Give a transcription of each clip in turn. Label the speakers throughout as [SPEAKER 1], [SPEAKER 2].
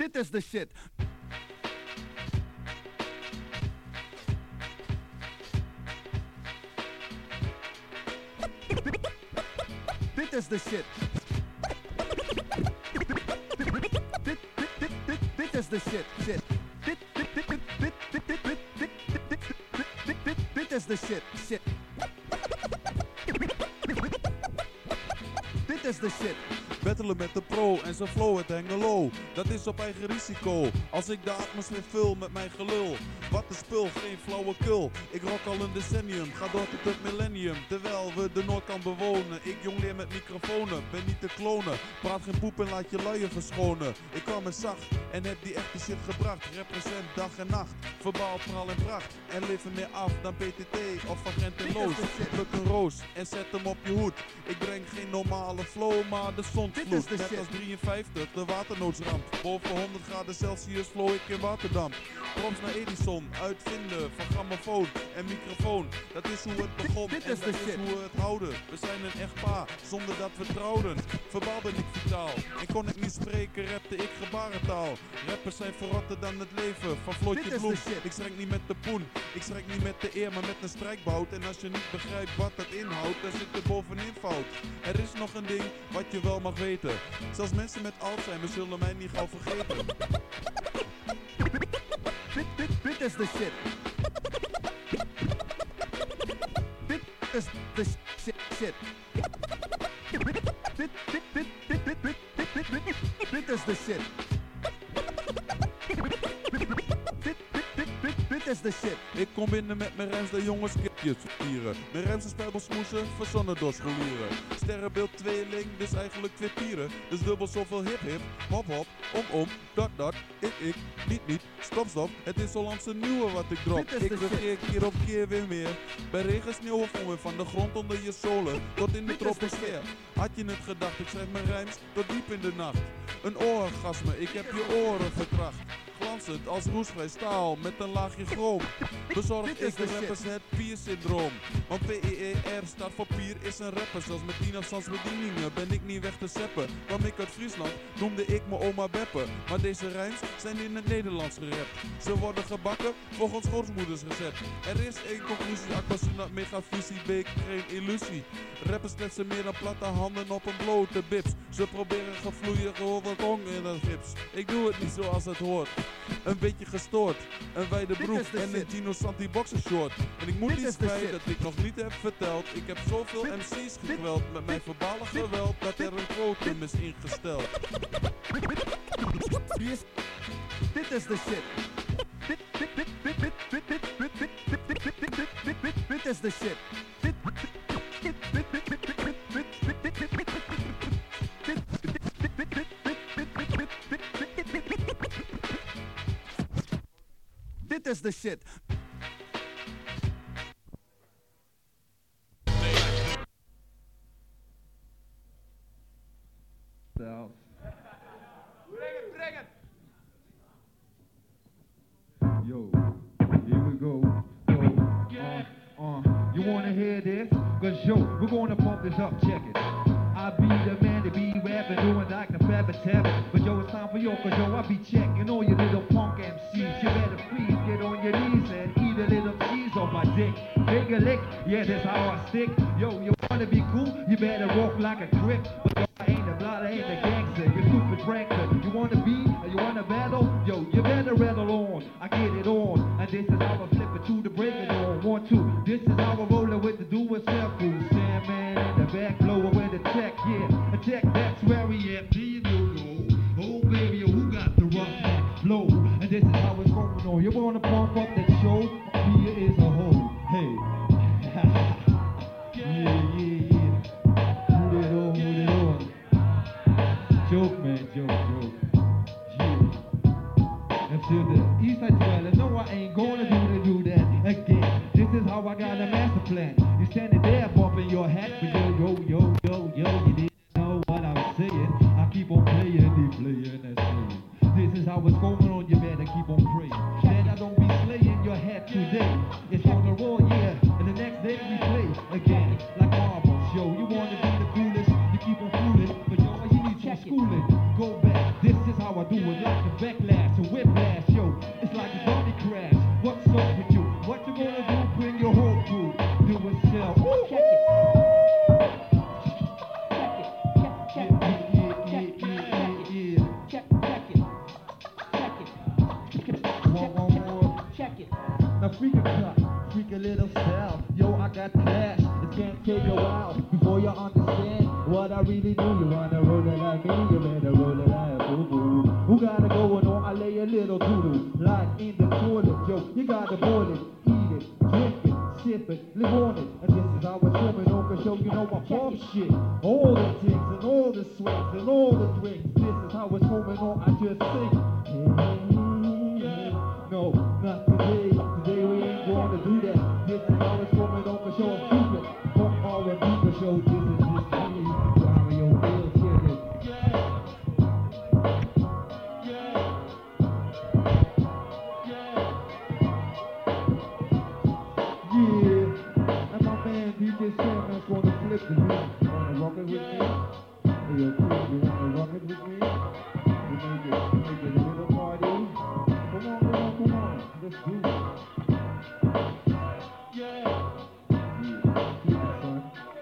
[SPEAKER 1] Dit is de shit. Dit is de shit. Dit is de shit. Shit. Dit is de shit. Shit. Dit is de shit.
[SPEAKER 2] Battelen met de pro en zijn flow het hengelo. Dat is op eigen risico, als ik de atmosfeer vul met mijn gelul. Wat een spul, geen flauwekul. Ik rock al een decennium, ga door tot het millennium. Terwijl we de Noordkant bewonen. Ik jongleer met microfoons, ben niet te klonen. Praat geen poep en laat je luier verschonen. Ik kwam en zag en heb die echte shit gebracht. Represent dag en nacht, verbaal, praal en pracht. En leven meer af dan PTT of van Gent en Loos. Pluk een roos en zet hem op je hoed. Ik breng geen normale flow, maar de zon. Net als 53, de waternoodsramp. Boven 100 graden Celsius flow ik in waterdamp. Props naar Edison, uitvinden van grammofoon en microfoon. Dat is hoe het begon en dat is hoe we het houden. We zijn een echtpaar, zonder dat we trouwden. Verbaal ben ik vitaal en kon ik niet spreken, rapte ik gebarentaal. Rappers zijn verrotter dan het leven, van Floydje Bloem. Ik strijk niet met de poen, ik strijk niet met de eer, maar met een strijkbout. En als je niet begrijpt wat dat inhoudt, dan zit er bovenin fout. Er is nog een ding wat je wel mag weten. Zelfs mensen met Alzheimer zullen mij niet gauw vergeten.
[SPEAKER 1] Dit is de shit. Dit is de shit. Dit is de shit. Dit is de shit.
[SPEAKER 2] Ik kom binnen met mijn rijms, de jongens kipjes vieren. Mijn rijms en spijbelsmoesen, verzonnen door scholieren. Sterrenbeeld tweeling, dus eigenlijk twee pieren. Dus dubbel zoveel hip, hop, om, dat, ik, niet, stop. Het is Hollandse nieuwe wat ik drop. Ik regeer keer op keer weer meer. Bij regen, sneeuw of onweer, van de grond onder je zolen tot in de troposfeer. Had je het gedacht, ik schrijf mijn rijms tot diep in de nacht. Een orgasme, ik heb je oren verkracht. Glanzend als roestvrij staal met een laagje chroom. Bezorgd ik de rappers het Pier-syndroom. Want PEER staat voor Pier is een rapper. Zelfs met 10 afstandsbedieningen ben ik niet weg te seppen. Kwam ik uit Friesland, noemde ik me oma Beppe. Maar deze rijms zijn in het Nederlands gerapt. Ze worden gebakken volgens grootmoeders recept. Er is één conclusie, aquasunat, megafusie, beek, geen illusie. Rappers kletsen meer dan platte handen op een blote bips. Ze proberen gevloeien gehoorde tong in een gips. Ik doe het niet zoals het hoort. Een beetje gestoord, een wijde broek en een Gino Santi boxershort. En ik moet iets kwijt dat ik nog niet heb verteld. Ik heb zoveel MC's gekweld met mijn verbale geweld dat er een quotum is ingesteld.
[SPEAKER 1] Dit is de shit. Dit is de shit. Dit is de shit.
[SPEAKER 3] Yo, here we go. You wanna hear this? Cause yo, we're gonna pump this up, check it. I be the man to be rapping, doing like the Fabba Tabba. But yo, it's time for yo, cause yo, I be checking all you little punk MCs. You better freeze, get on your knees and eat a little cheese on my dick. Take a lick, yeah, that's how I stick. Yo, you wanna be cool? You better walk like a crip. But yo, I ain't a blood, I ain't a gangster. You stupid prankster. You wanna be, or you wanna battle? Yo, you better rattle on. I get it on. And this is how I flip it to the break it on. 1, 2. This is how I roll it with the do-it-self food. Sandman in the back, blower with the tech, yeah. A tech, that's where we at. Me and you, oh baby, who got the rough neck flow? And this is how it's going on. You wanna pump up that show? Here is a hoe. Hey. yeah. Put it on. Joke, man, joke. Yeah. And to the east side dweller, no, I ain't gonna do that again. This is how I got a master plan. You standing there bumping your hat, but yo, you didn't know what I was saying. I keep on playing, that's playing. This is how it's going on, you better keep on praying. That I don't be slaying your head today. It's on the roll, yeah, and the next day we play again. Like marbles, yo, you wanna be the coolest, you keep on fooling. But yo, you need some schooling. Go back, this is how I do it, like the back Now freak a cut, freak a little style. Yo, I got cash, it can't take a while before you understand what I really do. You wanna roll it like me, you better roll it like boo-boo. Who got it going on? I lay a little doodle, like in the toilet. Yo, you gotta boil it, eat it, drink it, sip it, live on it. And this is how it's coming on, cause yo, you know I pump shit. All the ticks and all the swings and all the drinks. This is how it's coming on, I just sing. No, not today. Today we ain't gonna do that. This is how it's coming on, cause yo, I'm stupid. Fuck R&B, cause yo, this is just me. Mario Bill, check it. Yeah, and my man DJ Sandman's gonna flip the beat. Wanna rock it with me? Hey yo, kid, you wanna rock it with me? We make it a little party. Come on, let's do it. Yeah, keep it, son.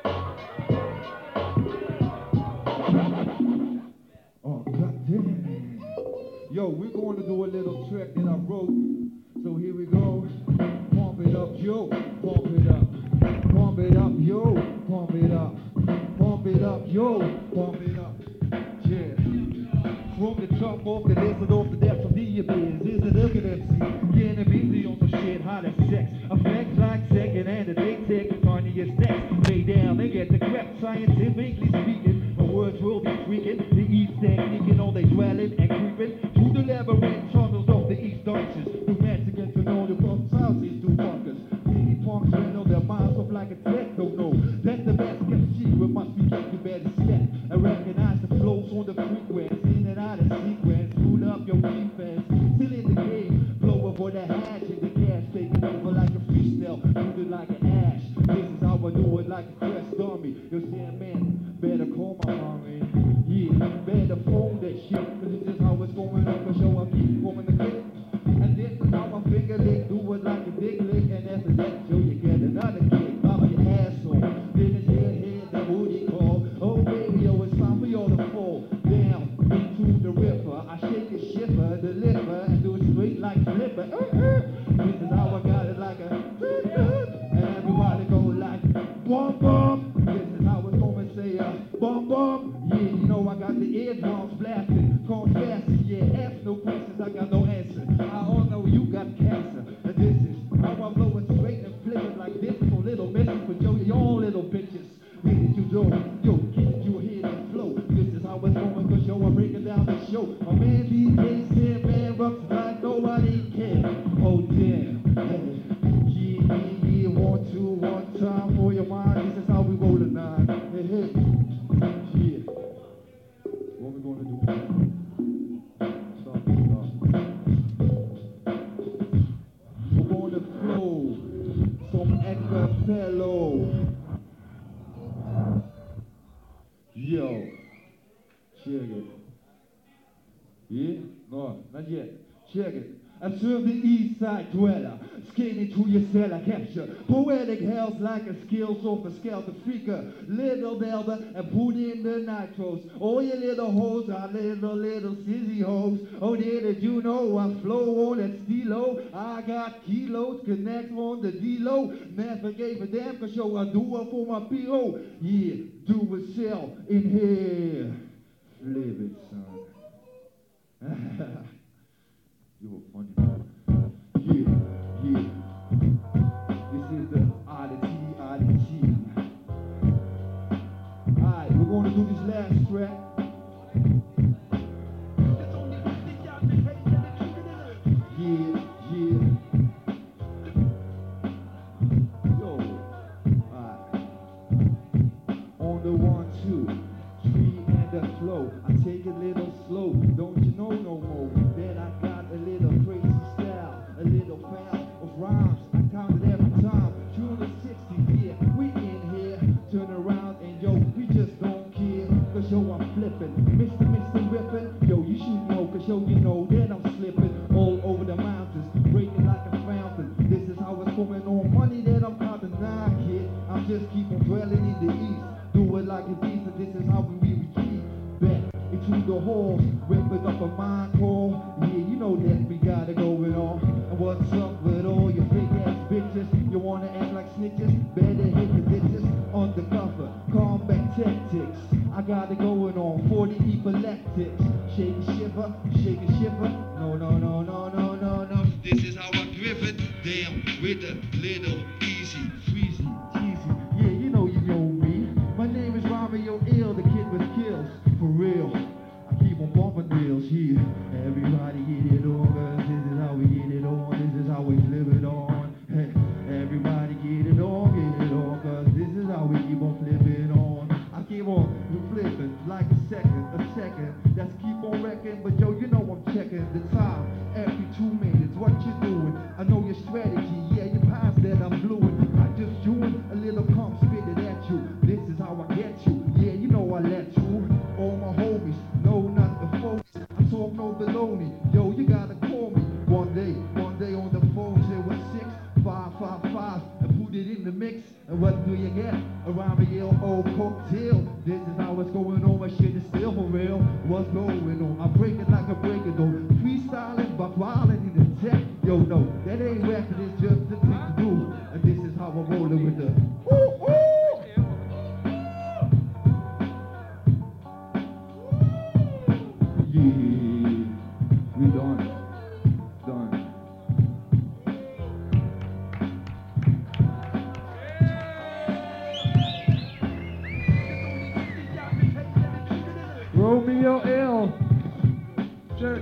[SPEAKER 3] Oh, goddamn. Yo, we're going to do a little track that I wrote. So here we go. Pump it up, yo. Pump it up. Pump it up, yo. Pump it up. Pump it up, yo. Pump it up. Yeah. From the top off the list and off the depth of the abyss. Is it looking at MC? Yeah, and busy on some shit hot as sex. Effects like second hand and they take the funniest next. Lay down and get the crap scientifically speaking. My words will be freaking. The East technique all they dwelling and creeping. Through the labyrinth tunnels of the East dungeons. The rats to get to know the punk houses do fuckers. Piggy punks know their minds off like a techno. No, that's the best kept secret. Must be kept the better step. I recognize the flows on the frequency. In and out of sequence. Pull up your defense. Still in the game. Blow up for the hatch in the gas. Taking over like a freestyle. Shoot it like an ash. This is how I do it like a crest dummy. Yo, Sandman, better call my mommy. Yeah, better phone that shit. Cause this is how it's going on. Cause yo, I keep forming the clip. And this is how my finger lick. Do it like a big lick. And after that, yo, you get another kick. Pop your asshole. Then it's head, the booty call. Oh, baby, yo, it's time for y'all to fall down into the river. I shake the shipper, the liver, and do it straight like flipper. This is how I got it like a and everybody go like bum bum. This is how it's going to say bum bum. Yeah, you know I got the eardrums blasting. Call fast, yeah, ask no questions, I got no answer. I all know you got cancer. And this is how I blow it straight and flip it like this. So little message for yo, y'all little bitches. Where did you go? Yo, kid, you hear that flow. This is how it's going, cause yo, I'm breaking down the show. My man DJ said, man, rocks like nobody can. Oh, damn. Hey, yeah, 1, 2, 1 time for your mind. This is how we roll it now. Hey, hey. Yeah. What we gonna do? Stop. We're gonna flow some acapella. Yo, check it. Yeah? No, not yet. Check it. I serve the east side dweller, skinny to your cellar capture. Poetic hells like a skills off a skelter freaker. Little delta and put in the nitros. All your little hoes are little sizzy hoes. Oh, did you know I flow on that stilo? I got kilos, connect on the D-Lo. Never gave a damn cause yo, I do it for my P.O. Yeah, do it sell in here. Flip it, son. You were funny. Yeah. This is the oddity. Alright, we're going to do this last track. Yeah. Yo. Alright. On the 1, 2, 3 and the flow. I take it a little slow. Don't you know no more that I got a little crazy style, a little pound of rhymes. I count it every time. June the 60th, yeah, we in here. Turn around and yo, we just don't care. Cause yo, I'm flipping. Mr. Rippin'. Yo, you should know, cause yo, you know that I'm slipping all over the mountains, breaking like a fountain. This is how it's coming on. Money that I'm counting now, kid. I'm just keep on dwelling in the east. Do it like a beast, and this is how we keep back into the halls, ripping up a mind call. Yeah, you know that we got it going on. And what's up with all your fake You wanna act like snitches? Better hit the ditches. Undercover, combat tactics. I got it going on, 40 epileptics. Shake and shiver, shake and shiver. No, no, no, no, no, no, no.
[SPEAKER 4] This is how I grip it down with a little easy.
[SPEAKER 3] Sweezy, cheesy, yeah, you know me. My name is Romeo Ill, the kid with kills, for real. I keep on bumping wheels, yeah. Everybody get it on, cause this is how we get it on, this is how we live it on. Hey, everybody get it on, cause this is how we keep on flipping on. I keep on flipping like a second, let's keep on wrecking, but yo, you know I'm checking the time, every 2 minutes, what you doing? I know your strategy, yeah, your past that I'm blueing. I just doing a little pump, spit it at you, this is how I get you, yeah, you know I let you. All my homies, no, not the folks, I talk no baloney, yo, you gotta call me. One day on the phone, 06555, and put it in the mix, and what do you get? A Romeo old cocktail, this is how it's going on, my shit is still for real. What's going on? I break it like I break it on, freestyling, but wildin' in the tech, yo, no, that ain't rapping, it's just the thing to do, and this is how I'm rolling with the ooh, ooh. Yeah, we done. Romeo Ill. Check.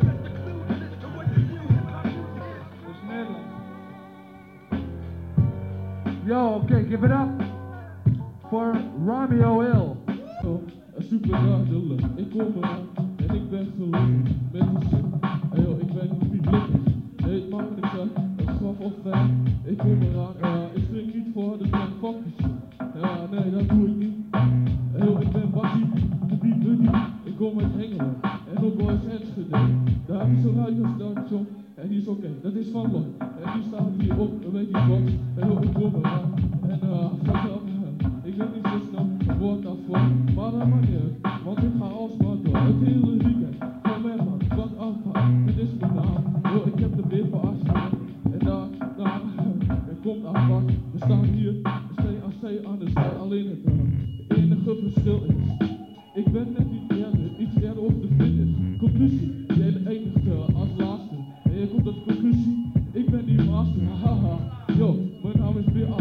[SPEAKER 3] Yo, okay, give it up for Romeo Ill.
[SPEAKER 5] Super radelen, ik kom eraan en ik ben gelukkig met die shit. Hey yo, ik ben niet publiek. Nee, het maakt niks uit, het straf of fijn. Ik kom eraan, ik drink niet voor de man fucking shit. Ja, nee, dat doe ik niet. Hey yo, ik ben Bassie, de beat buddy. Ik kom uit Hengelen en op Boys Enschede. Daar is een radiostation en die is oké, dat is van Lloyd. En die staat hier op, weet die box. Hey yo, ik kom eraan en fuck up. Ik ben niet zo snel, een woord daarvoor, maar dat maakt niet uit, want ik ga alsmaar door. Het hele weekend, van mij man, wat afgaan, dit is mijn naam. Yo, ik heb de beer voor afstaan, en daar, er komt afwas. We staan hier, CAC aan de zij, alleen het enige verschil is, ik ben net iets eerder op de finish. Conclusie, jij de enige als laatste, en je komt tot conclusie, ik ben die master, haha. Yo, mijn naam is BA.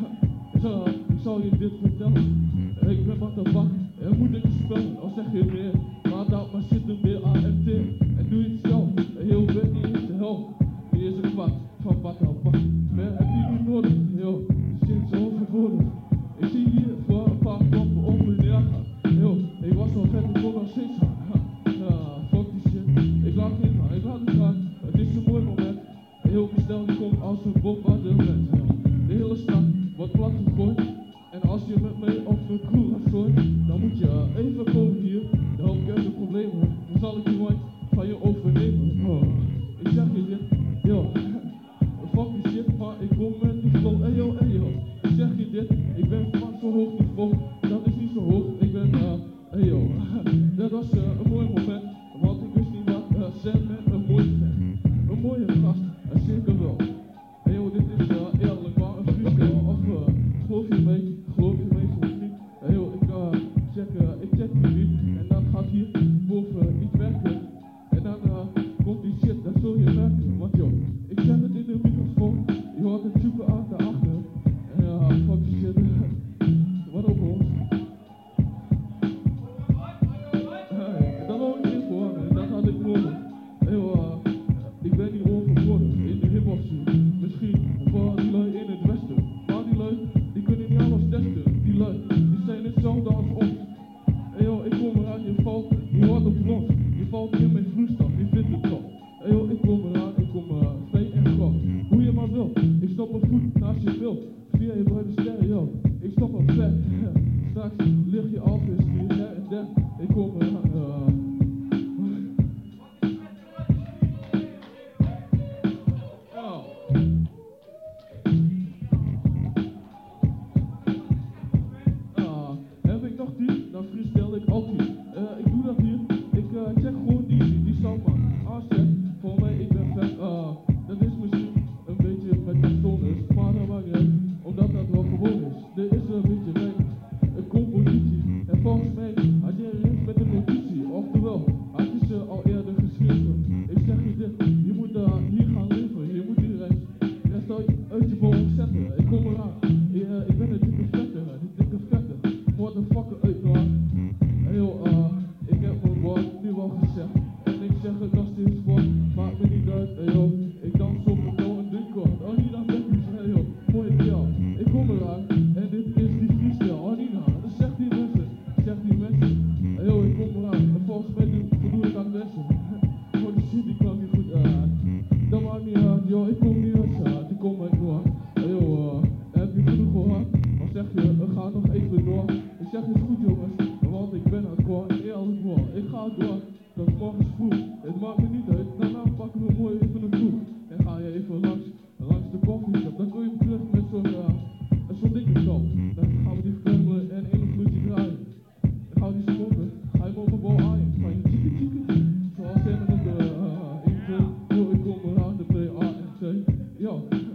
[SPEAKER 5] Ik zal je dit vertellen, ik ben wat de bak en moet ik spellen, al zeg je meer, maar dat maar zit een BAMT en doe je het zelf, heel vet niet eens de helft, wie is een kwart van wat dan bak, meer heb je niet nodig, yo, shit zo overbodig, ik zie hier voor een paar kloppen op en neer gaan, yo, ik was al vet, ik kon nog steeds gaan, fuck die shit, ik laat het gaan, het is een mooi moment, heel mijn stel die komt als een bombardement, de hele stad wordt plat gegooid. En als je met mij op de crew gaat gooien, dan moet je even komen hier. Dan heb ik even problemen, dan zal ik je nooit van je overnemen. Oh, ik zeg je dit, yo, fuck die shit, maar ik kom met die flow. Hey yo, ik zeg je dit, ik ben van zo'n hoog niveau, dat is niet zo hoog. Ik ben, hey yo, dat was een mooi moment, want ik wist niet wat Sam met een mooi fan. Een mooie gast, zeker wel. Hey yo, dit is eerlijk maar een freestyle, of geloof je mee, geloof niet. Hey yo, ik check die beat en dan gaat hier boven iets werken. En dan komt die shit, dat zul je merken. Want yo, ik zeg het in de microfoon, je hoort het super aan daarachter. En ja, fuck die shit. Wat op ons? Hey, dat wou ik niet voor, en dat had ik nodig. Hey yo, ik ben hier overbodig in de hip-hop scene. Misschien voor die lui in het westen. Maar die lui, die kunnen niet alles testen. Die lui, die zijn hetzelfde als ons. Hey yo, ik kom eraan, je hoort op los. Je valt in mijn vloeistof, je vindt het top. Hey yo, ik kom eraan, ik kom fijn en grof. Hoe je maar wil, ik stop een voet naast je wil. Via je bruine sterren, yo, ik stop een vet. Straks lig je af, is hier her en der. Ik kom eraan, heb ik nog die, dan freestyle ik altijd. Ik doe dat hier, ik check gewoon die soundman aanzet. Voor mij, ik ben vet, dat is misschien een beetje met de stoners, maar dat maakt niet uit. uitje voor ons zetten. Ik kom eraan. Ik ben een dikke vette. Die dikke vette. Motherfucker uit man. Hey joh, ik heb mijn woord nu al gezegd. En ik zeg het nog steeds voor. Maakt me niet uit. Hey joh, ik dans op een nou een drinkort. Oh niet aan bekjes. Hey joh, mooie kerel. Ik kom eraan. En dit is die freestyle. Oh niet nou. Dat zegt die mensen. Zegt die mensen. Hey joh, ik kom eraan. En volgens mij voldoe ik aan lessen. Oh die shit die kwam niet goed uit. Dat maakt niet uit. Joh, ik kom niet uit. Ik kom uit Noord. Hey joh, heb je genoeg gehoord? Dan zeg je, we gaan nog even door. Ik zeg, is goed jongens. Want ik ben aan het koor. Eerlijk hoor. Ik ga door. Dat is morgens vroeg. Het maakt me niet uit. Daarna pakken we mooi even een kroeg. En ga je even langs de koffieshop. Dan kun je hem terug met zo'n dikke kop. Dan gaan we die fremmelen en in een vloedje draaien. Dan gaan we die smoken. Ga je hem op een bal aaien. Ga je chicken chicken. Zoals helemaal op de intro. Yo, ik kom eraan de P-A-N-T. Yo.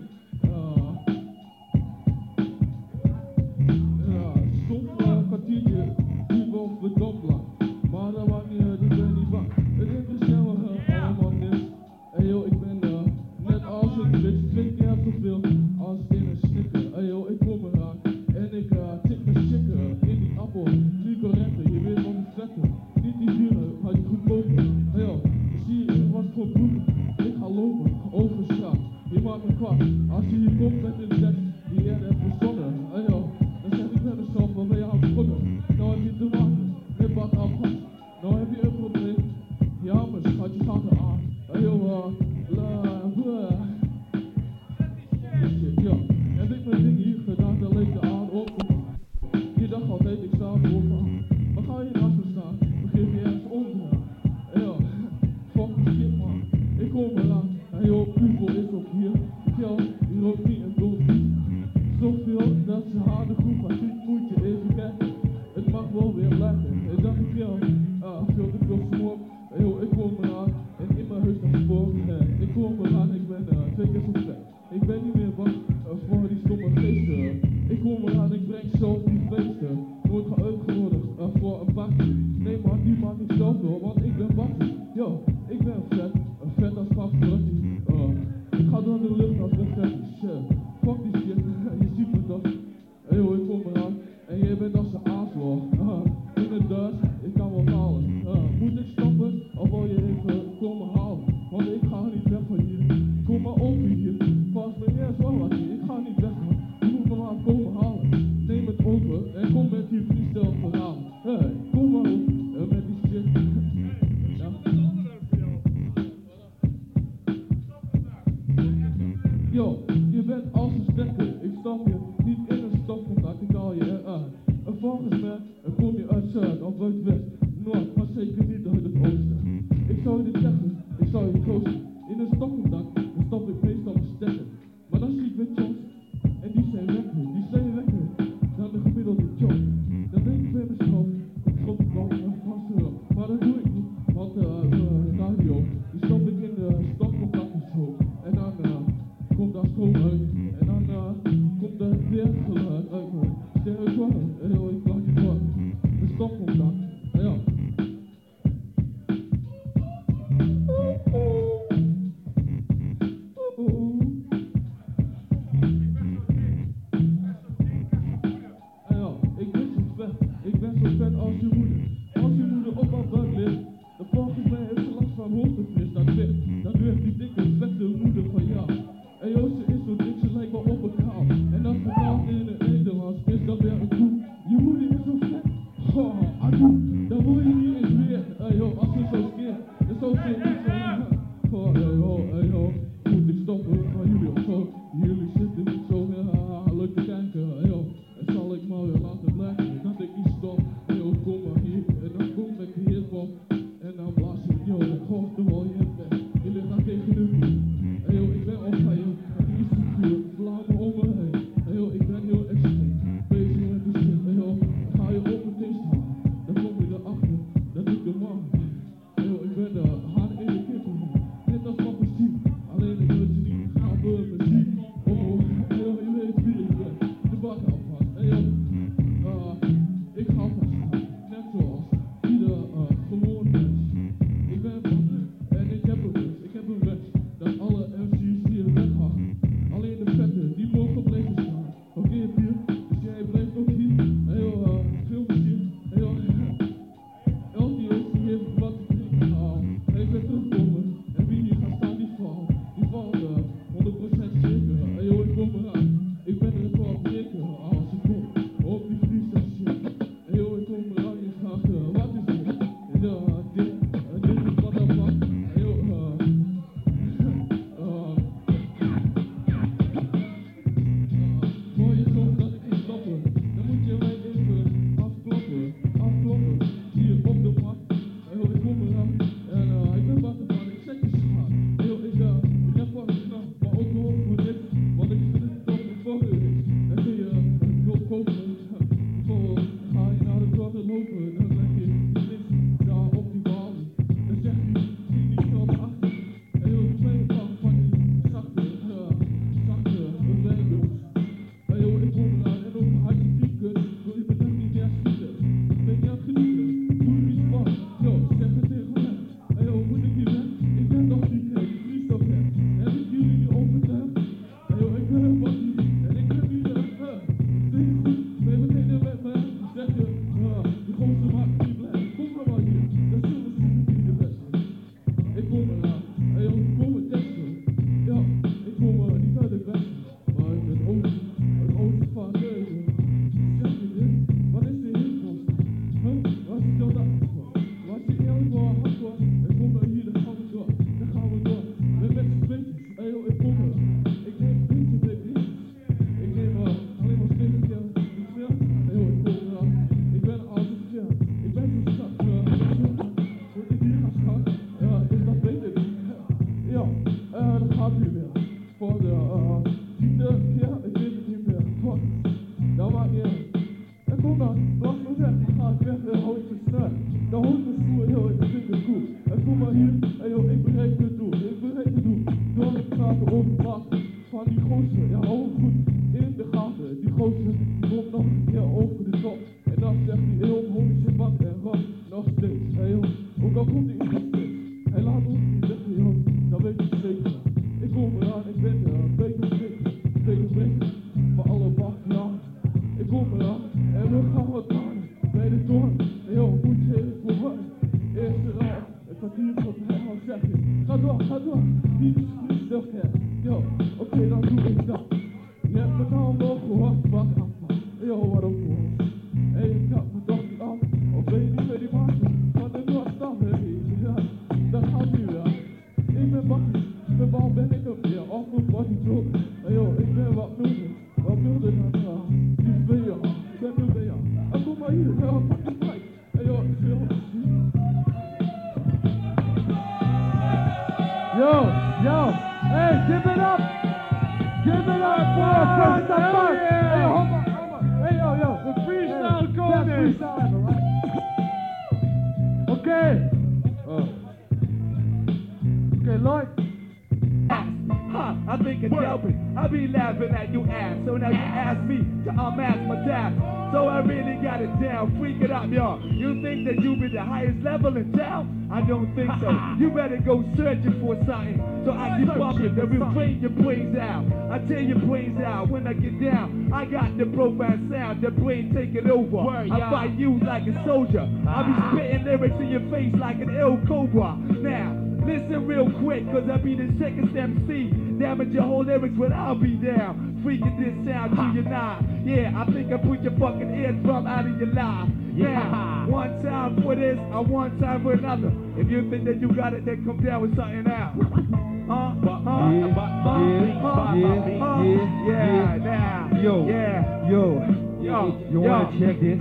[SPEAKER 5] Soms een kwartiertje duurt wel verdomd lang. Maar dat maakt niet uit, ik ben niet bang. Het interesseert me allemaal niks. Hey yo, ik ben net als een bitch, 2 keer zoveel als in een snicker. Hey yo, ik kom eraan en ik tik mijn chicken in die appel. Die correcte, je weet wel die vette. Niet die dure, maar die goedkope. Hey yo, zie je in wat voor broek? Ik ga lopen, over straat. Je maakt me kwaad als je hier komt met een tekst die je hebt verzonnen. Hey yo, dan zeg ik bij mezelf, wat ben je aan het begonnen? Nou heb je te maken met wat afgas. Nou heb je een probleem. Ja, maar schat, je gaat eraan. Hey yo, ja, heb ik mijn ding hier gedaan, dan leek de aan op. Je dacht altijd, ik sta bovenaan. Maar ga je naast me staan, dan geef je ergens onder. Hey yo, fuck the shit man. Ik kom eraan. Hey yo, Uvo is ook hier. Kel, die rookt niet en doodt niet. Zoveel dat ze haar de groep gaat niet, moet je even kijken. Het mag wel weer blijven. En dacht ik jou, veel te veel smoke. Hey yo, ik kom eraan en in mijn huis naar spoor. Ik kom eraan, ik ben 2 keer zo vet. Ik ben niet meer bang voor die stomme feesten. Ik kom eraan, ik breng zelf die feesten. Nooit uitgenodigd voor een party. Nee man, die maak ik zelf door, want ik ben bakkie. Yo, ik ben vet, vet als Pavarotti. Ik ga door de lucht als een vet. Fuck die shit, je ziet me toch. Hey yo, ik kom eraan en jij bent als een aanslag. In het Duits, ik kan wel halen. Moet ik stoppen of wil je even komen halen? Want ik ga niet weg van hier. Kom maar over hier. Pas me eerst wel wat hier. Ik ga niet weg man. Je moet me maar komen halen. Neem het over en kom met die freestyle verhaal. Hey, kom maar op met die shit. Ja. Yo, je bent als een stekker. Ik stap je niet in een stopcontact. Ik haal je eruit. En volgens mij kom je uit Zuid of uit West, Noord, maar zeker niet uit het Oosten. Ik zou je dit zeggen, ik zou je troosten. In een stopcontact, dan stop ik meestal mijn stekker. Maar dan zie ik met Jones, en die zijn lekker dan de gemiddelde job. Dan denk ik bij mezelf, ik stop ik wel een vaste hulp. Maar dat doe ik niet, want radio, die stop ik in de stopcontact of zo. En dan komt daar stroom uit, en dan komt er weer geluid uit me. Stereo, ik plak je voor. De stopcontact, ja. Ik ben zo vet. Ik ben zo vet als je moeder. Als je moeder op haar buik ligt, dan volgens mij heeft ze last van hoogtevrees. Dat weegt die dikke, vette moeder van jou. En joh, ze is zo dik, ze lijkt wel op een kaal. En als vertaald in het Nederlands is dat weer een koe. Je moeder is zo vet. Goh, adoe, dan word je niet eens weer. Hey joh, als ze zo skeert, dan zou ze niet zo gaan. Goh, hey joh, moet ik stoppen van jullie of zo? Jullie zitten niet zo leuk te kijken, hey joh. En zal ik maar weer laten blijken dat ik niet stop. Hey joh, kom maar hier, en dan kom ik hier van. En dan blaas ik, joh, dan golf er wel je bent. Je ligt daar tegen de muur. Hey joh, ik ben op van je, en die is te vuur. Vlammen om me heen. Hey joh, ik ben heel extreem. Bezig met de shit, hey joh, dan ga je op het ding staan. Dan kom je erachter, dat ik de man ben. Hey joh, ik ben de haan in de kippen. Net als van muziek, alleen ik wil je niet gaan door muziek. Oh, hey joh, je weet wie ik ben. De bak afvast, hey joh. Ik ga vast, net zoals ieder gewoon mens. Ik ben vast en ik heb een wens. Ik heb een wens dat alle MC's hier weggaan. Alleen de vette, die ja ook goed in de gaten. Die gozer, die komt nog een keer over de top. En dan zegt hij, heel holy shit, wat en wat. Nog steeds, hey joh, ook al komt hij nog steeds. Hij laat ons niet zeggen, joh, dat weet ik zeker. Ik kom eraan, ik ben er, beter zeker. Beter zeker, voor alle wacht, ja. Ik kom eraan, en we gaan wat aan. Bij de toren, hey joh, moet je even voor wat. Eerste rij, het kwartier van mij, al zeg je. Ga door, die is goed, nog hè. Yo, oké, dan doe ik dat. Je hebt me nou nog gehoord, wat af. Yo, waarom voor? Hey, ik had me toch niet af. Of ben je niet met die maatje? Van de Noordstad, ja, dat gaat nu wel. Ik ben bakkie, de bal ben ik op weer. Of een bakkie zo. Hey yo, ik ben wat milder. Wat milder dan ja. Die ben je, ik ben nu bij jou. En kom maar hier, ja, pak je spijt. Hey yo, ik wil het zien.
[SPEAKER 3] Yo, hey, give it up! Give it up for First Apart! Hey, hold on. Hey, yo, the freestyle code is... Okay. Okay, Lloyd.
[SPEAKER 6] I think it's helping. I be laughing at you ass. So now you ask me to unmask my task. So I really got it down. Freak it up, y'all. You think that you be the highest level in town? I don't think so. You better go searching for something. So I keep bumping and refrain your brains out. I tear your brains out when I get down. I got the profound sound, the brain take it over. I fight you like a soldier. I be spitting lyrics in your face like an ill cobra. Now, listen real quick, cause I be the sickest MC. Damage your whole lyrics when I'll be down. Freaking this sound to your nine. Yeah, I think I put your fucking eardrum out of your life. Yeah, one time for this, and one time for another. If you think that you got it, then come down with something else. Yeah, now.
[SPEAKER 3] Yo, you wanna check this?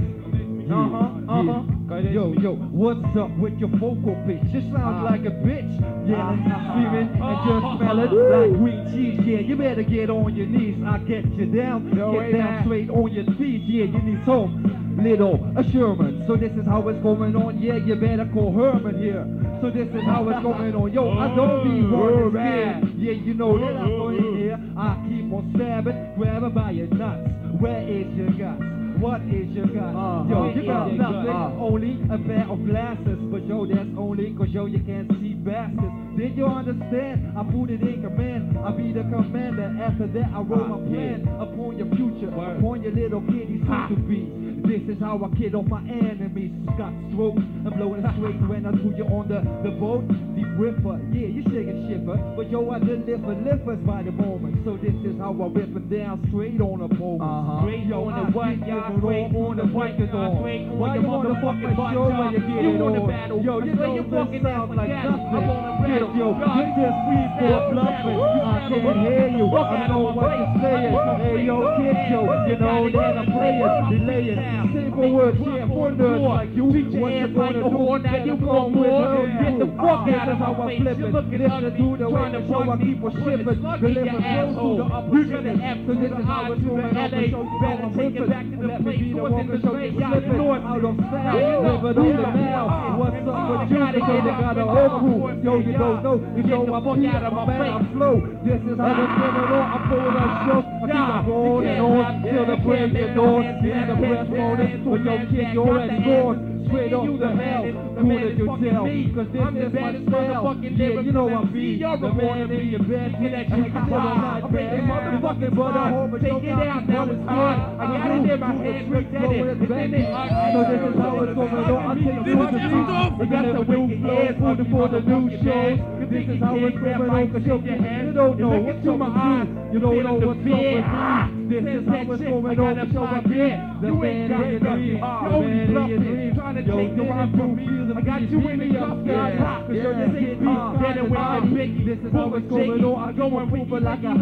[SPEAKER 3] Yo, what's up with your vocal pitch? It sounds like a bitch, yelling, screaming, and just smelling like green cheese. Yeah, you better get on your knees. I get you down, get down straight on your feet. Yeah, you need some little assurance. So this is how it's going on. Yeah, you better call Herman here. So this is how it's going on. Yo, I don't be worried. Yeah, you know that I'm going here. I keep on stabbing, grabbing by your nuts. Where is your guts? What is your gut? Yo, you got nothing, only a pair of glasses. But yo, that's only cause yo, you can't see bastards. Did you understand? I put it in command. I be the commander. After that, I roll my plan upon your future, upon your little kid he's soon to be. This is how I kid off my enemies. Scott stroke, I'm blowing straight when I threw you on the boat. Deep ripper, yeah, you shake and shipper. But yo, I deliver livers by the moment. So this is how I rip it down straight on the moment. Straight on the white, y'all. Straight on the white, y'all. Why you motherfucking show when you get it on? Yo, you know this sounds like nothing. Yo, get this weed for bluffing. I can't hear you. I know what you're saying. Hey, yo, kid, yo, you know that I'm playing, delaying. Simple words, yeah, for nerds like you. What you gonna do? Now you come with her. Get the fuck out of how I flip it. Listen to the way the show I keep on shipping. Deliver flow to the upper city. So this is how it's going on. So you better take it back to the place. What's in the straight out the north. Out of sound, live it on the now. What's up with you? Because they got a whole crew. Yo, you don't know. You know I'm put out of my man, I'm slow. This is how it's going on. I'm pulling that show. I keep on rolling on till the break of dawn. And the breath on it. But yo, kid, you're already gone. Straight off the hell, cool as you tell. Cause this is my style. Yeah, you know I'm B. The man in your bed. And you can tell I'm not bad. Motherfucking brother, take it out, that was hard. I got it in my head, looked at it. It's in it. So this is how it's going on. I take you to the top. We got the new flow for the new shows. This is how it's going on. Cause you don't know what's up with me. You don't know what's up with me. This is how it's going on. So I get the man in your dream. The man in your dream. Yo, you want to feel I got you in the cup, cause you're the same beat, better with the big. This is how it's going on. I go and move it like a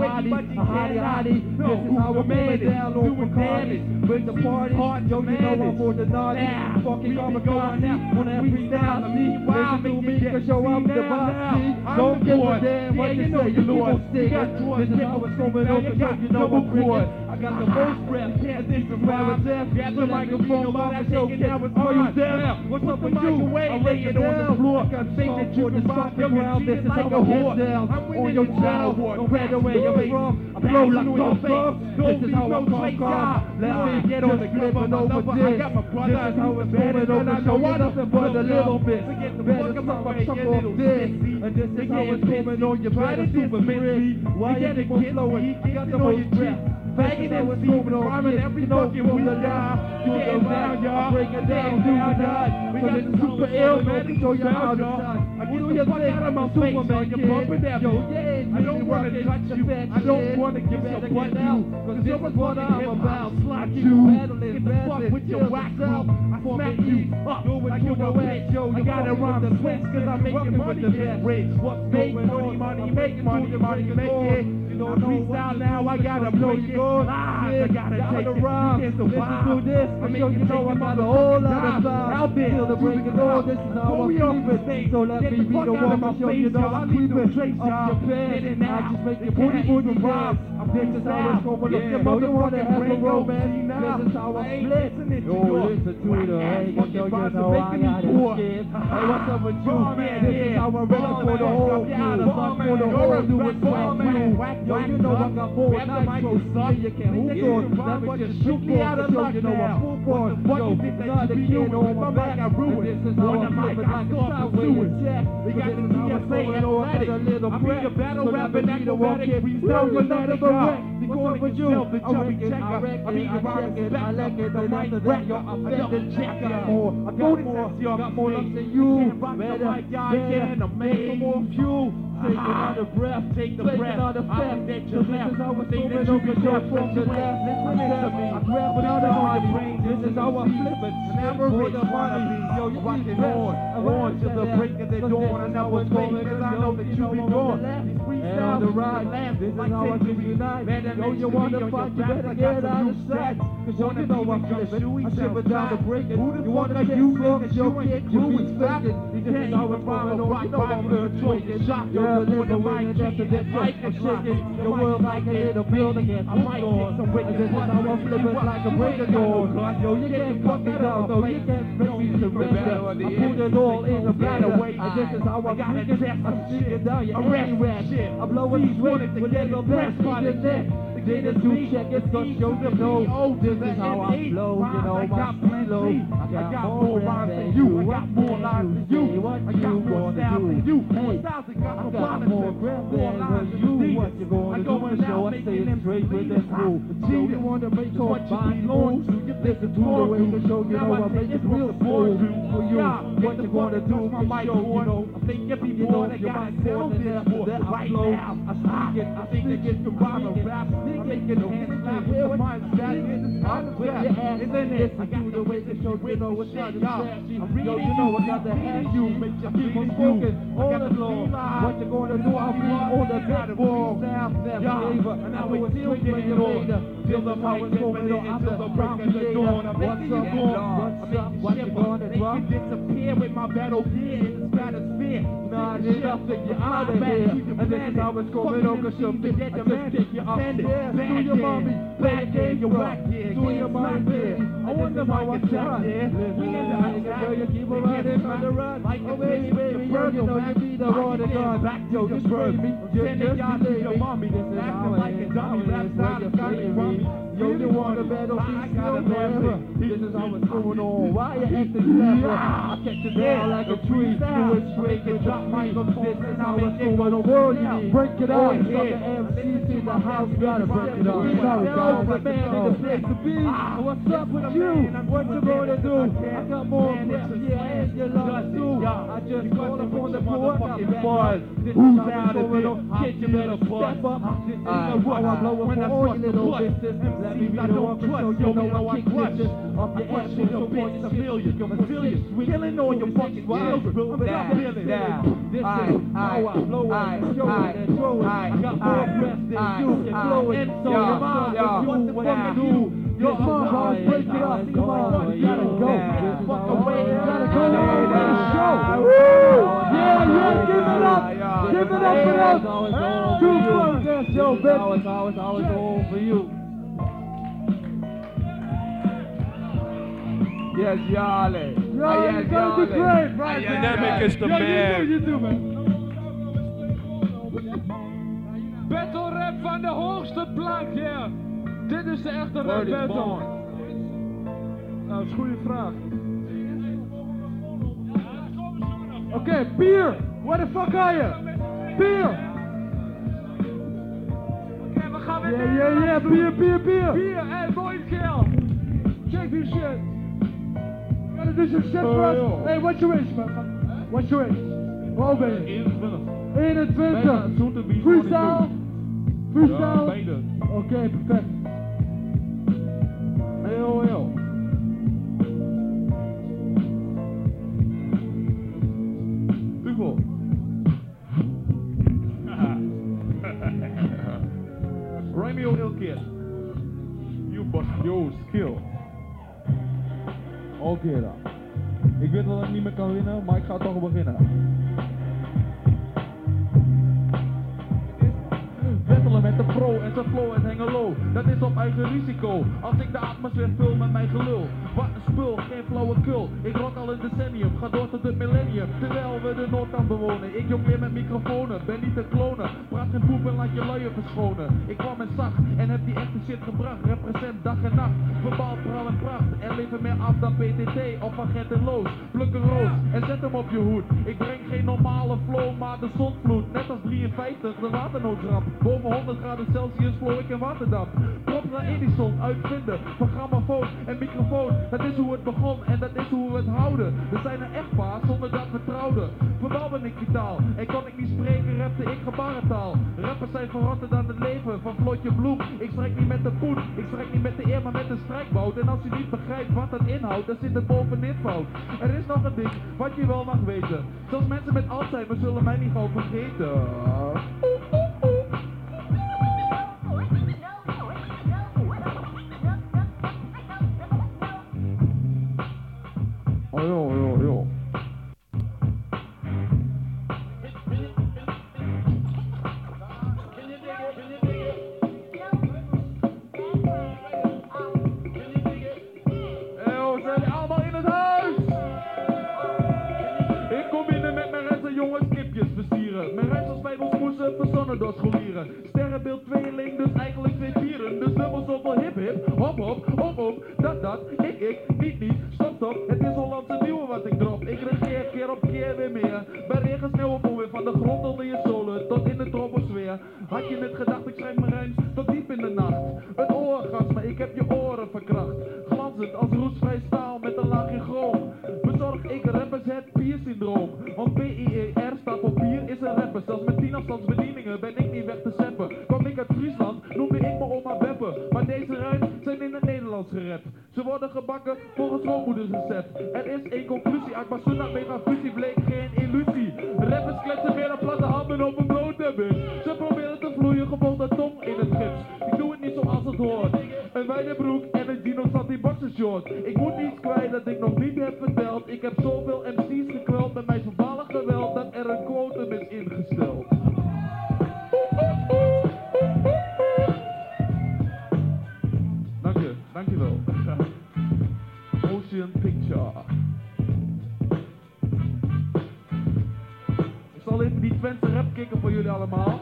[SPEAKER 3] hottie. This is how I made it down on the damage. With the party, yo, you know I'm for the naughty. Fucking come and go on now. On every style, me, listen to me, cause yo, I'm the boss. Don't give a damn what you say, you people stay. This is how it's going on, because you know I'm bringing. I got the most breath, can't think from where it's at. Grab the microphone, mama, show, now it's all you down. What's up with you? I'm laying on the floor. I think that you can rock the ground. This is how I get down on your channel. No matter where you're from, I blow like Gonzo. This is how I conquer. Let me get on the clip and over this. This is how it's going on the show. You're nothing but a little bit. Better suck off this. And this is how it's going on. You better super free. Why you think we're flowing? I got the most breath. Bagging and moving on, every fucking week, y'all. You get around, y'all. Break it down, do it down. We got the super ill, man, to show you how to shine. I get your thing out of my face, man, you're bumping that. Yo, yeah, I don't want to touch you. I don't want to give that butt out. Cause this is what I'm about. Slot you, get the fuck with your whack out. I smack you up, like you a bitch, yo. I gotta rhyme the switch, cause I'm making money, yeah. What's making money, making money, make it. You know, freestyle now, I gotta blow you. I gotta take it. Listen to this. I mean, you know I got a whole lot of time out there. Till the break of dawn, this is how I'm creeping. So let me be the one to show you know I'm creeping. Up your bed, I just make your booty booty dance. This is how it's going. Look, your mother wanna have a romance. This is how I'm split. Yo, listen to it. Hey, yo, you know I got it. Hey, what's up with you? This is how I'm ready for the whole crew. For the whole do it swag crew. Yo, you know I got more nitro, son. You can't hold on. Let me just shoot me out of luck. You know I'm full force. Yo, not the kid on my back. I ruined. This is how I'm flipping like a sideways jack. We got the TSA athletic. I'm in the battle rapping at the one kid. We know you're not a wreck. Going for you, the jumping checker. I mean, I like it, but after that, you're offended checker. I got more than you. Better, make more fuel. Take another breath, take the breath. Another step. So this is how it's going over there from the left. Listen to me. I grab another on your brain. This is how I flip it. Never reach the money. Yo, you rock it on to the break of the dawn. I know what's going on, cause I know that you be gone. And on the ride, this is how I give you night. Yo, you wanna fight, you better get out of sight. Cause yo, you know I'm flipping. I shiver down to break it. You wanna you fuck, yo, kid, you be faking. This is how it's going on. You know I'm earthquaking. Yo, deliver when it's after this life is shaking. The world like a little building against I might get some witness. This is how I'm flipping like a break of dawn. Yo, you can't fuck me down, no, you can't make me surrender. I put it all in the battle way. And this is how I'm freaking. I'm sneaking down your anywhere. I'm blowing sweat to get the best part of that. Then the two check it's gonna show you know. This is how I flow, you know, my flow. I got more rhymes than you, I got more lines than you, I got more style than you. Hey, I got more breath than you. What you gonna do in the show? I stay straight with this move. So you wanna make your body moves? Listen to the way the show, you know I make it real smooth for you. What you gonna do? My mic on, you know. I think you before they got settled there. That I flow, I think it combine a rap. I'm making hands clap with the mindset. I'm with your ass, isn't it? I got the way to show you know what's up. Yo, you know I got to have you. Make you keep on smoking all the floor. What you gonna do? I'll be on the big ball. That flavor, and I will still get it on. Feel the how it's going on until the break of the dawn. What's up, what's up? What you gonna do? I can disappear with my battle gear in the stratosphere. Nah, there's nothing. You're out of here. And this is how it's going on. Cause you'll be dead. I just take you upstairs. Do your mommy, play a game, you whack here. Do your mommy, baby. I wonder how I sound, yeah. We in the outside, you keep on riding on the run. Like a baby, baby, you know you be the one that gone. Back, yo, you bird me. Send it y'all to your mommy. Acting like a dummy, rap side of Johnny Rummy. Yo, you want a battle, I got a forever. This is how it's going on. Why you acting clever? I catch you down like a tree. Do it straight and drop my this is how it's going on. World, break it out. Got the MCs in the house, gotta break it up. Yo, the man in the place to be. What's up with you? What you gonna do? I got more breath, yeah, and you love too. I just called up on the motherfucking bars. This is how it's going on. Kid, you better step up. This is the what I'm blowing for all you little bitches. Let me be the one to show you know I kick this off your ass with your bitch civilian. Killing all your fucking wild. This is how I blow it, show it, and throw it. I got more breath than you can blow it. So come on, what the fuck do? Yo, come on, break it up. Come on, you gotta go. Fuck away, you gotta go. Yeah, give me
[SPEAKER 6] it up. Give it up for us. Two podcast, yo, bitch.
[SPEAKER 5] all for you.
[SPEAKER 6] Yes, Yale.
[SPEAKER 3] Yo,
[SPEAKER 6] Yes,
[SPEAKER 3] you're gonna do great, right?
[SPEAKER 2] Dynamic is the
[SPEAKER 3] Yo,
[SPEAKER 2] man.
[SPEAKER 3] you do, man.
[SPEAKER 5] Battle rap van de hoogste plank, yeah. Dit is de echte rap battle.
[SPEAKER 6] born.
[SPEAKER 3] Nou, dat is een goede vraag. Oké, Pier. Where the fuck are you? Pier.
[SPEAKER 5] Oké, we gaan weer
[SPEAKER 3] Yeah, Pier.
[SPEAKER 5] Pier, hey, boy, kill.
[SPEAKER 3] Check this shit. You gotta do some shit for us. Hey, what's your age, man? What's your age? Hoe oud ben je? 21.
[SPEAKER 5] Soon to be
[SPEAKER 3] Freestyle.
[SPEAKER 5] Ja, beide.
[SPEAKER 3] Oké, perfect.
[SPEAKER 5] Yo.
[SPEAKER 6] Hugo. Romeo Ilkid. You bust your skill.
[SPEAKER 5] Oké dan. Ik weet dat ik niet meer kan winnen, maar ik ga toch beginnen. Wettelen met de pro en zijn flow en Hengelo. Dat is op eigen risico. Als ik de atmosfeer vul met mijn gelul. Wat een spul, geen flauwekul. Ik rock al een decennium, ga door tot het millennium. Terwijl we de Noordkant bewonen. Ik jong weer met microfonen, ben niet te klonen. Praat geen poep en laat je luier verschonen. Ik kwam en zag en heb die echte shit gebracht. Represent dag en nacht, verbaal praal en pracht. Er leven meer af dan PTT of van Gert en Loos. Pluk een roos en zet hem op je hoed. Ik breng geen normale flow, maar de zonvloed. Net als 53, de waternoodramp. Boven 100 graden Celsius vloog ik in waterdamp. Props naar Edison, uitvinden van grammofoon en microfoon. Dat is hoe het begon en dat is hoe we het houden. We zijn een echtpaar zonder dat we trouwden. Vooral ben ik vitaal en kon ik niet spreken, rapte ik gebarentaal. Rappers zijn verrotter dan het leven van Flootje Bloem. Ik strijk niet met de poen, ik strijk niet met de eer, maar met de strijkbout. En als je niet begrijpt wat dat inhoudt, dan zit het bovenin fout. Er is nog een ding wat je wel mag weten. Zelfs mensen met Alzheimer zullen mij niet gauw vergeten. Oh yo. Zijn allemaal in het huis? Ik kom binnen met mijn rest en jongens kipjes versieren. Mijn reis als bijbelsmoesen verzonnen door scholieren. Sterrenbeeld tweeling, dus eigenlijk twee vieren. Dus dubbel zoveel hip, hop, dat, ik, niet, stop, het is Hollandse nieuwe wat ik drop. Ik regeer keer op keer weer meer. Bij regen, sneeuw of weer van de grond onder je zolen tot in de troposfeer. Had je het gedacht, ik schrijf mijn rijms tot diep in de nacht. Een orgasme, ik heb je oren verkracht. Glanzend als roestvrij staal met een laagje chroom. Bezorg ik rappers het Pier-syndroom. Want P-I-E-R staat voor Pier, is een rapper. Zelfs met 10 afstandsbedieningen ben ik niet weg te zeppen. Kwam ik uit Friesland, noemde ik me oma Beppe. Maar deze rijms zijn in het Nederlands gerapt. Ze worden gebakken volgens schoonmoeders recept. Er is één conclusie, Akbasuna megafusie bleek geen illusie. Rappers kletsen weer dan platte handen op een blote bus. Ze proberen te vloeien, gewoon de tong in het gips. Ik doe het niet zoals het hoort. Een wijde broek en een Gino Santi boxershort. Ik moet iets kwijt dat ik nog niet heb verteld. Ik heb zoveel MC's gekweld met mijn verbale geweld dat er een quotum is ingesteld. Dankjewel. Motion Picture. Ik zal even die Twentse rap kicken voor jullie allemaal.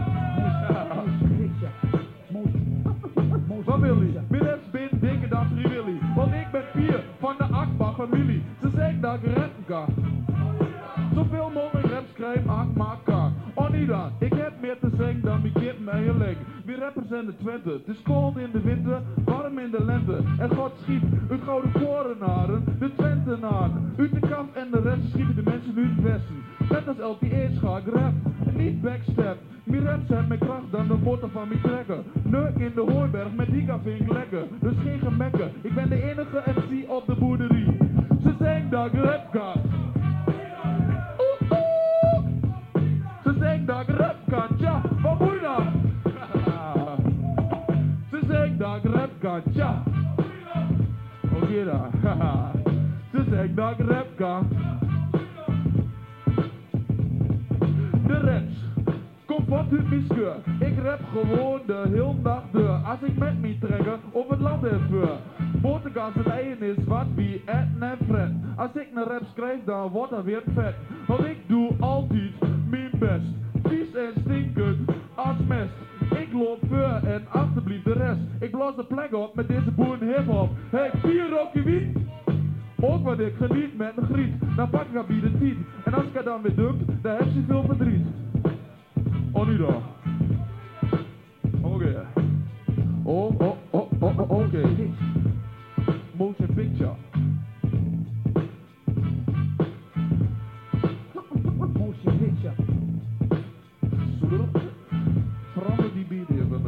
[SPEAKER 5] Wat wil je? Middels bin dikker dan Free Willy. Want ik ben Pier van de Akbar familie. Ze zeggen dat ik rappen kan. Zoveel mogelijk rap schrijf, Akbar. Onida, ik heb meer te zeggen dan mijn kip met je leg. Wie rappers zijn de Twente? Het is koud in de winter, warm in de lente. En God schiet uit gouden korenaren, de Twentenaren. Uit de kaf en de rest schieten de mensen nu het westen. Net als LTE's ga ik rap, niet backstep. Mijn raps hebben meer kracht dan de motor van mijn trekker. Neuk in de Hooiberg, met die vind ik lekker. Dus geen gemekken, ik ben de enige MC op de boerderie. Ze zeggen dat ik rap kan. Ze zeggen dat ik rap kan, tja, wat moet je dan? Ze zeggen dat ik rap kan, tja. Oké dan. Ze zeggen dat ik rap kan.
[SPEAKER 6] De raps, kom wat uit mijn scheur. Ik rap gewoon de hele dag door. Als ik met me trekken op het land heb voor. Botergas en eigen is wat wie eten en fret. Als ik een rap schrijf dan wordt dat weer vet. Want ik doe altijd mijn best. Vies en stinkend als mest. Ik loop voor en alsjeblieft de rest. Ik blaas de plek op met deze boeren hip-hop. Hey, 4 rokje wiet. Ook wat ik geniet met een griet. Dan pak ik haar bij de tiet. En als ik er dan weer dunk, dan heb je veel verdriet. Oh, nu dan. Oké. Oké. Motion picture.
[SPEAKER 3] Motion picture.
[SPEAKER 6] Verander die beat even.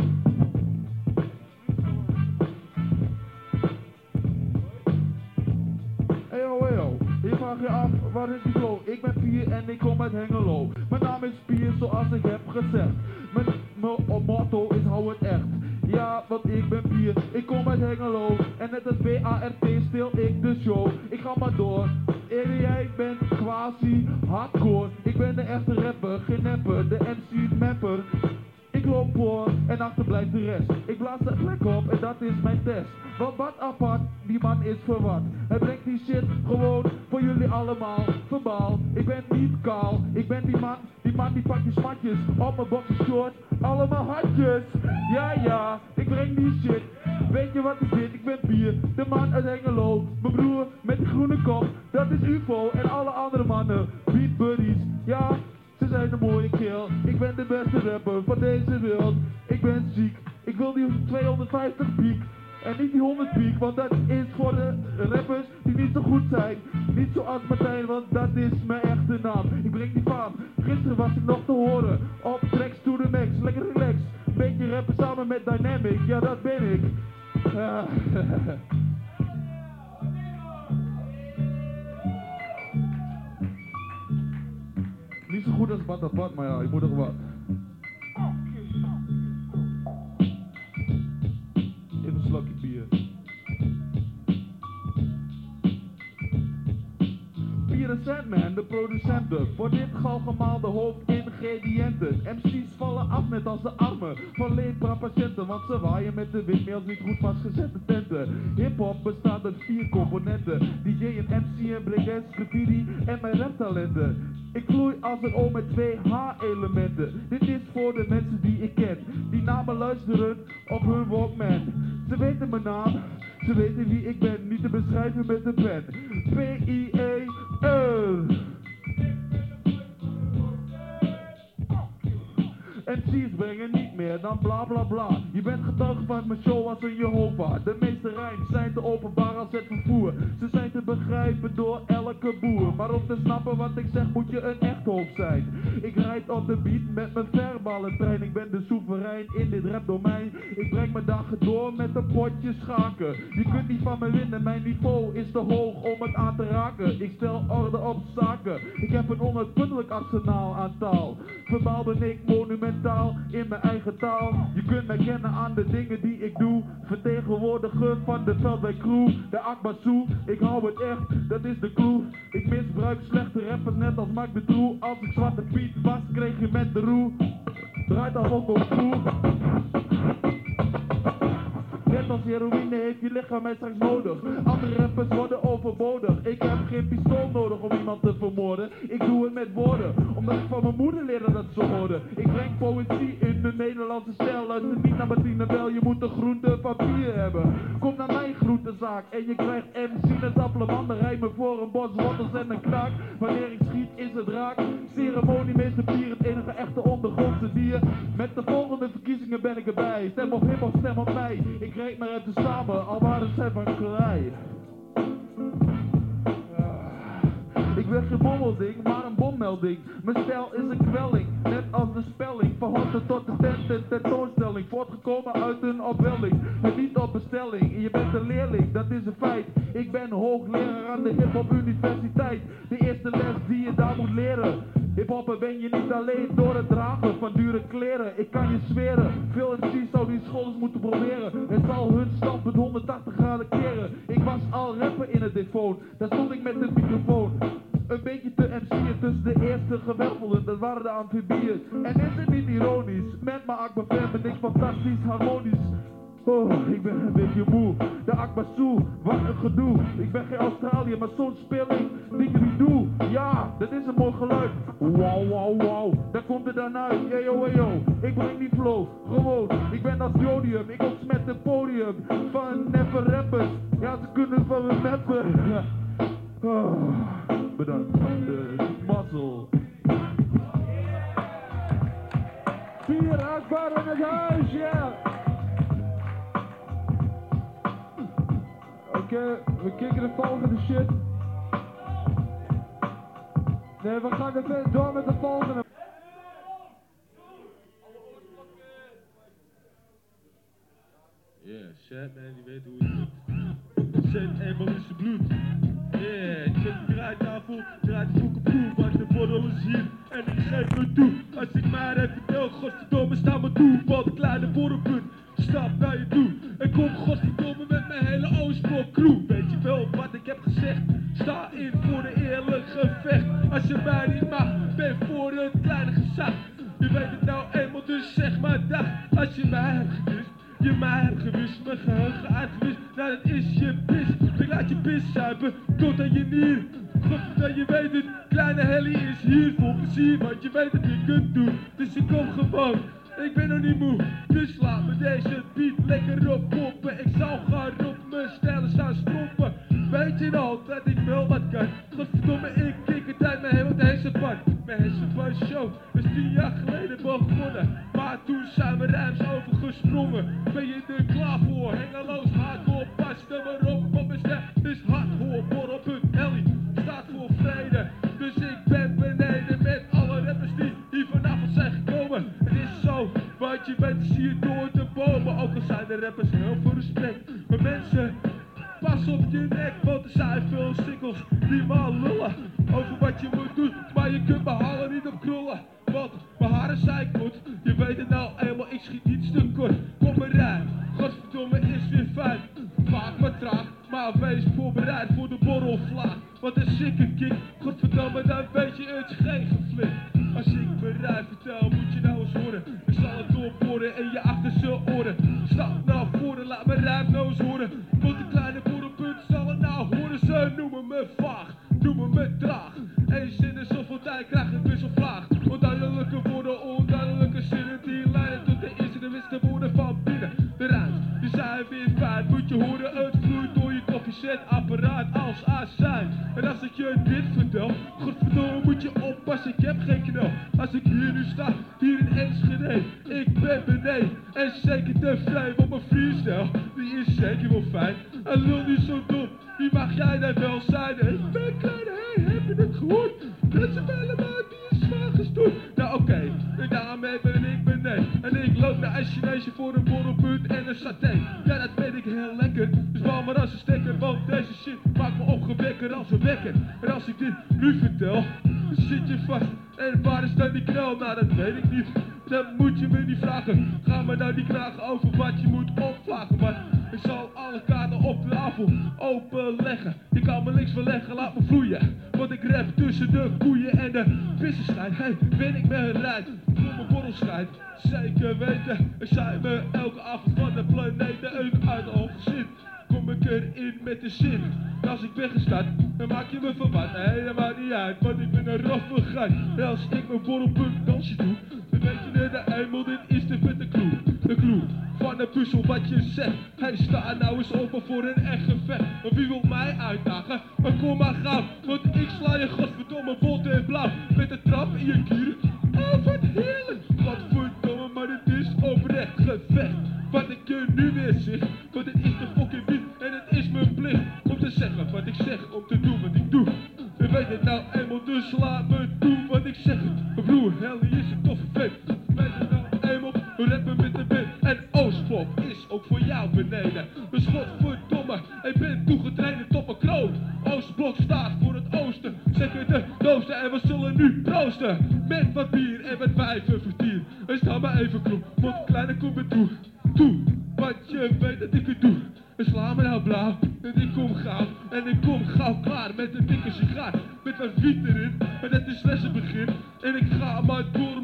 [SPEAKER 6] Heyo. Je vraagt je af, waar is die flow? Ik ben Pier en ik kom uit Hengelo. Mijn naam is Pier zoals ik heb gezegd. Mijn motto is hou het echt. Ja, want ik ben Pier, ik kom uit Hengelo. En net als BART stil ik de show. Ik ga maar door. Jij bent quasi hardcore. Ik ben de echte rapper, geen nepper, de MC mapper. Ik loop voor en achter blijft de rest. Ik blaas de plek op en dat is mijn test. Want wat apart, die man is verward. Hij brengt die shit gewoon voor jullie allemaal verbaal. Ik ben niet kaal, ik ben die man die pakt die smatjes op mijn boxer short. Allemaal hartjes, ja, ik breng die shit. Weet je wat is dit? Ik ben Pier, de man uit Hengelo. Mijn broer met die groene kop, dat is UFO en alle andere mannen. Beat buddies, ja. Ze zijn een mooie keel, ik ben de beste rapper van deze wereld. Ik ben ziek, ik wil die 250 piek en niet die 100 piek, want dat is voor de rappers die niet zo goed zijn. Niet zoals Martijn, want dat is mijn echte naam. Ik breng die faam, gisteren was ik nog te horen op Tracks to the Max, lekker relax. Beetje rappen samen met Dynamic, ja dat ben ik. Niet zo goed als Batapat, maar ja, ik moet nog wat. Even een slokje bier. Pier en Sandman, de producenten. Voor dit galgemaal de hoofdingrediënten. MC's vallen af net als de armen van lepra-patiënten. Want ze waaien met de windmails niet goed vastgezette tenten. Hip-hop bestaat uit 4 componenten. DJ en MC en breakdance, graffiti en mijn raptalenten. Ik vloei als een O met 2 H-elementen. Dit is voor de mensen die ik ken. Die naar me luisteren op hun Walkman. Ze weten mijn naam, ze weten wie ik ben. Niet te beschrijven met een pen. P-I-E-R. MC's brengen niet meer dan bla bla bla. Je bent getuige van mijn show als een Jehovah. De meeste rijms zijn te openbaar als het vervoer. Ze zijn te begrijpen door elke boer. Maar om te snappen wat ik zeg moet je een echt hoofd zijn. Ik rijd op de beat met mijn verbale trein. Ik ben de soeverein in dit rapdomein. Ik breng mijn dagen door met een potje schaken. Je kunt niet van me winnen, mijn niveau is te hoog om het aan te raken. Ik stel orde op zaken. Ik heb een onuitputtelijk arsenaal aan taal. Verbaal ben ik monumentaal in mijn eigen taal. Je kunt mij kennen aan de dingen die ik doe. Vertegenwoordiger van de Veldwijk Crew, de Akbasoe. Ik hou het echt, dat is de clue. Ik misbruik slechte rappers net als Mark de Troe. Als ik Zwarte Piet was, kreeg je met de roe. Draait al ook op toe. Net als heroïne heeft je lichaam mij straks nodig. Andere rappers worden overbodig. Ik heb geen pistool nodig om iemand te vermoorden. Ik doe het met woorden, omdat ik van mijn moeder leerde dat ze hoorden. Ik breng poëzie in de Nederlandse stijl. Luister niet naar Martine Bel, je moet een groente papier hebben. Kom naar mijn groentezaak en je krijgt MC met appelemannen. Rijmen voor een bos wortels en een kraak. Wanneer ik schiet is het raak. Ceremoniemeester Pier, het enige echte ondergrondse dier. Met de volgende verkiezingen ben ik erbij. Stem op hip-hop, stem op mij. Ik reed maar even samen, al waren zij van klei. Ik ben geen bommelding, maar een bommelding. Mijn stijl is een kwelling, net als de spelling. Van horten tot de tent en tentoonstelling. Voortgekomen uit een opwelling, en niet op bestelling. Je bent een leerling, dat is een feit. Ik ben hoogleraar aan de hip-hop universiteit. De eerste les die je daar moet leren. Hip-hopper ben je niet alleen door het dragen van dure kleren. Ik kan je zweren, veel MC's zouden die school eens moeten proberen. Het zal hun standpunt 180 graden keren. Ik was al rapper in het defoon, daar stond ik met de microfoon. Een beetje te MC'en tussen de eerste gewerveld, dat waren de amfibieën. En is het niet ironisch, met mijn akbafem ben ik fantastisch harmonisch. Oh, ik ben een beetje moe, de akbasoe, wat een gedoe. Ik ben geen Australië, maar soms speel ik didgeridoo. Ja, dat is een mooi geluid. Wow, wow, wow, daar komt het dan uit. Yo, ik breng die flow, gewoon. Ik ben als jodium, ik ontsmet het podium van neffe rappers. Ja, ze kunnen van me mappen. Oh, bedankt, mazzel. 4 Akbar in het huis, ja! Oké, we kicken de volgende shit. Nee, we gaan even door met de volgende.
[SPEAKER 7] Yeah, shit man, die weet hoe het is. Zet eenmaal in zijn bloed. Yeah, ik zet de draaitafel, draait de voet op toe, want de bordel is hier en ik geef me toe. Als ik maar even vertel, godverdomme, sta me toe, valt een kleine borrelpunt. Stap naar je toe en kom godverdomme met mijn hele Oostblok crew. Weet je wel wat ik heb gezegd? Sta in voor een eerlijk gevecht. Als je mij niet mag, ben voor het kleine gezag. Je weet het nou eenmaal, dus zeg maar dag. Als je mij hebt gewist, je mij hebt gewist, mijn geheugen uitgewist. Nou dat is je pis, ik laat je pis zuipen tot aan je nier. Dat je weet het, kleine Helly is hier voor plezier, want je weet dat je kunt doen. Dus ik kom gewoon. Ik ben nog niet moe, dus laat me deze beat lekker oppoppen. Ik zal gaan op mijn stijlen staan stompen. Weet je al dat ik wel wat kan? Godverdomme, ik kik het uit mijn hele hersenpan. Mijn hersenpan-show is 10 jaar geleden begonnen. Maar toen zijn we rijms overgesprongen. Ben je er klaar voor? Hengeloos, hardcore, pas er maar op. Want mijn stem is hardcore, borrel.Helly staat voor vrede. Dus ik ben beneden met alle rappers die hier vanavond zijn gekomen. Het is zo, want je bent hier door de bomen. Ook al zijn de rappers heel veel respect. Maar mensen, pas op je nek, want er zijn veel sikkels die maar lullen over wat je moet doen. Maar je kunt mijn halen niet op krullen, want mijn haren zijn kort. Je weet het nou eenmaal, ik schiet niet stuk kort. Kom maar rijm, godverdomme is weer fijn. Vaak maar traag, maar wees voorbereid voor de borrelvlaag. Wat een sikke kick, godverdomme, dan weet je het is geen geflik. Als ik mijn rij vertel, moet je nou eens horen. Ik zal het doorboren in je achterste oren. Stap naar voren, laat mijn rijm nou eens horen. Want de kleine borrelpunt zal het nou horen. Ze noemen me vaag, noemen me traag. Eens in de zoveel tijd krijg ik wisselvlaag. Onduidelijke woorden, onduidelijke zinnen die leiden tot de eerste de wiste woorden van binnen. De rijms, die zijn weer fijn, moet je horen. Het vloeit door je koffiezetapparaat als azijn. En als ik je dit vertel, godverdomme moet je oppassen, ik heb geen knel. Als ik hier nu sta, hier in Enschede, ik ben beneden en zeker tevreden. Want mijn freestyle, die is zeker wel fijn. En lul niet zo dom, wie mag jij daar wel zijn? Ik ben klein, hey, heb je het gehoord? Dat ze bellen maar die is zwaar gestoord. Nou oké, en daarmee ben ik beneden. En ik loop naar een Chineesje voor een borrelpunt en een saté. Ja, dat weet ik heel lekker, dus bouw maar als een stekker. Want deze shit maakt me opgewekker als een wekker. En als ik dit nu vertel, dan zit je vast. En waar is dan die knel? Nou, dat weet ik niet. Dan moet je me niet vragen. Ga me nou niet vragen over wat je moet opvlagen. Maar ik zal alle kaarten op de tafel openleggen. Je kan me niks verleggen, laat me vloeien. Want ik rap tussen de koeien en de vissenschijn. Hey, ben ik me rijd voor mijn borrelschijn. Zeker weten, er zijn me elke avond van de planeten een uit al gezin. Kom ik erin met de zin. Als ik ben gestart, dan maak je me van wat. Nee, dat maakt niet uit, want ik ben een raffe geit. En als ik mijn borrelpunt dansje doe, dan weet je net de eenmaal, dit is de vette clue. De clue van de puzzel wat je zegt. Hey, sta nou eens open voor een echt gevecht. Maar wie wil mij uitdagen? Maar kom maar gauw, want ik sla je godverdomme bot en blauw. Met de trap in je kieren. Oh, wat heerlijk. Wat verdomme, maar dit is oprecht gevecht. Wat ik je nu weer zeg, want dit is de fucking beat en het is mijn plicht om te zeggen wat ik zeg, om te doen wat ik doe. Je weet het nou eenmaal, dus laat me doen wat ik zeg. Mijn broer Helly is een toffe vent. Weet het nou eenmaal, we rappen met de band. En Oostblok is ook voor jou beneden. Dus godverdomme, ik ben toegetraind tot mijn kroon. Oostblok staat voor het oosten, zeker de doosten. En we zullen nu proosten met wat bier en met wijven vertier. En sta maar even klop, want kleine kom me toe. Toe, want je weet dat ik het doe. En sla me nou blauw, en ik kom gauw. En ik kom gauw klaar met een dikke sigaar. Met wat wiet erin, en dat is lessenbegin.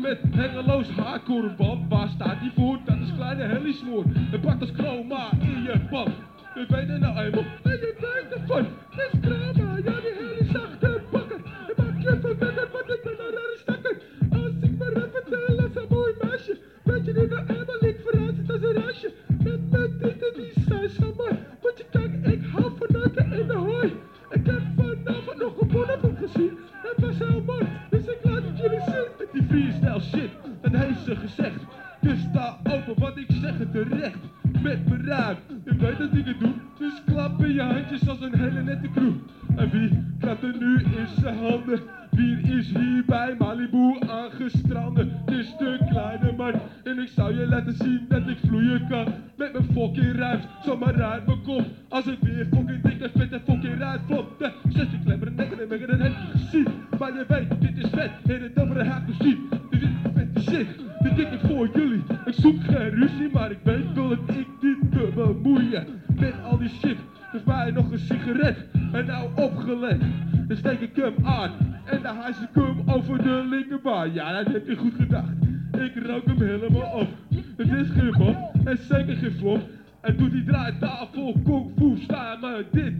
[SPEAKER 5] met hengeloos hardcore band. Waar staat die voor? Dat is kleine helliesmoor. Het pakt als chroma in je pan. We weten nou eenmaal, en je denkt ervan. Het is chroma, ja die hellie zachte bakker. Je maakt je verwennen, want ik ben een rare stakker. Als ik me even vertel als een mooi meisje. Weet je nu nou eenmaal, ik verraad het als een rasje. Met mijn tieten die zijn zo mooi. Want je kijkt, ik hou van neuken in de hooi. Ik heb vanavond nog een bonnekoek gezien. Het was heel mooi, dus ik laat het jullie zien. Met die freestyle shit, dat heeft ze gezegd. Dus sta open, want ik zeg het terecht. Met mijn ruim, je weet dat ik het doe. Dus klap in je handjes als een hele nette crew. En wie klapt er nu in zijn handen? Wie is hier bij Malibu aangestranden? Het is de kleine man en ik zou je laten zien dat ik vloeien kan. Met mijn fucking ruis, zomaar uit mijn kop. Als ik weer fucking dikke vette fucking ruit flop. De 16 klemmeren nekken en mekken, dat heb je gezien. Maar je weet, dit is vet en het over de haak zien. Dit is vette shit, dit dik ik voor jullie. Ik zoek geen ruzie, maar ik weet wel dat ik dit te bemoeien. Met al die shit, dus mij nog een sigaret. En nou opgelet, dan steek ik hem aan. En dan hijs ik hem over de linkerbaan. Ja, dat heb je goed gedacht. Ik rook hem helemaal op. Het is geen mop en zeker geen flop. En doet die draaitafel kung fu staan, maar dit